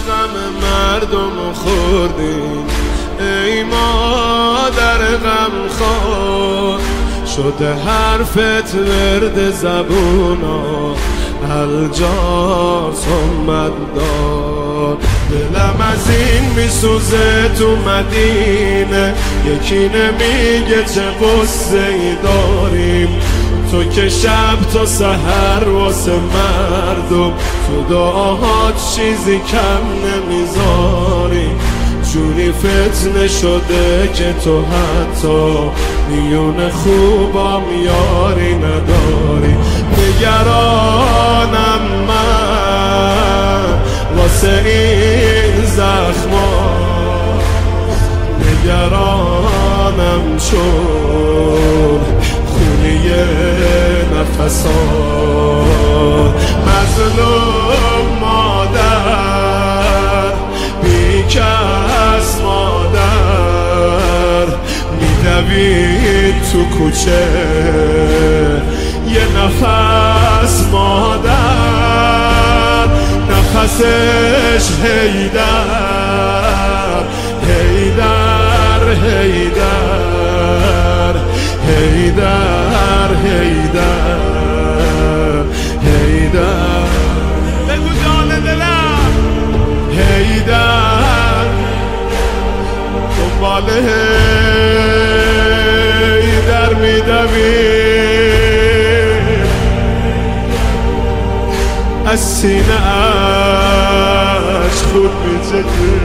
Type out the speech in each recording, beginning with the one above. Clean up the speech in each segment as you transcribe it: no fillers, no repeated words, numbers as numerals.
غم مردم خوردیم ای مادر غمخوار، شده حرفت ورد زبونا الجا صمت دار. دلم از این میسوزه تو مدینه، یکی نمیگه چه قصه ای داریم. تو که شب تا سحر واسه مردم تو دعاهات چیزی کم نمیذاری. جوری فتنه شده که تو حتی میون خوبام یاری نداری. نگرانم من واسه این زخما، نگرانم چون خونی نفسات. مظلوم مادر بیکس مادر میدوید تو کوچه یه نفس مادر، نفسش هیدر هیدر هیدر هیدر هیدر هیدر. بگو جان دلم هیدر دنبال هیدر میدوی، از سینه اش خود میزده.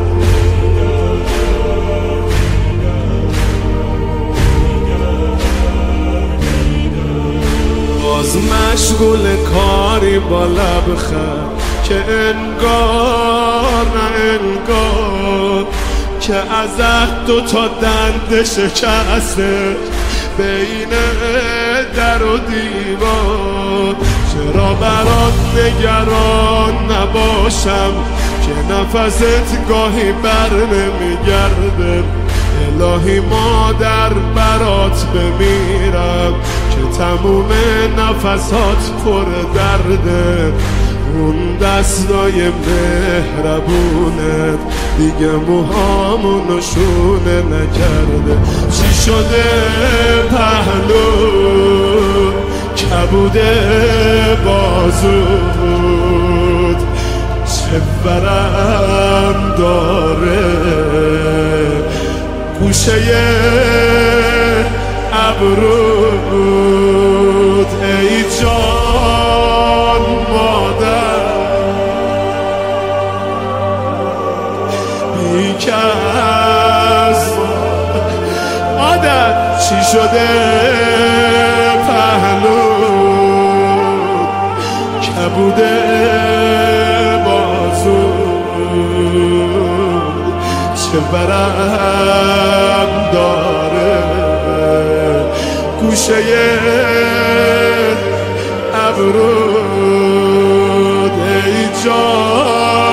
باز مشغول کاری با لبخند که انگار نه انگار که از دو تا دنده شکسته بین در و دیوار. چرا برات نگران نباشم که نفست گاهی بر نمیگرده. الهی مادر برات بمیرم که تموم نفسات پر درده. اون دستای مهربونت دیگه موهامونو شونه نکرده. چی شده پهلو کبوده بازود، چه ورم داره گوشه ابرود. ای جان مادر بیکس مادر، چی شده پهلو کبوده بازود، چه ورم داره گوشه ابرود. ای جان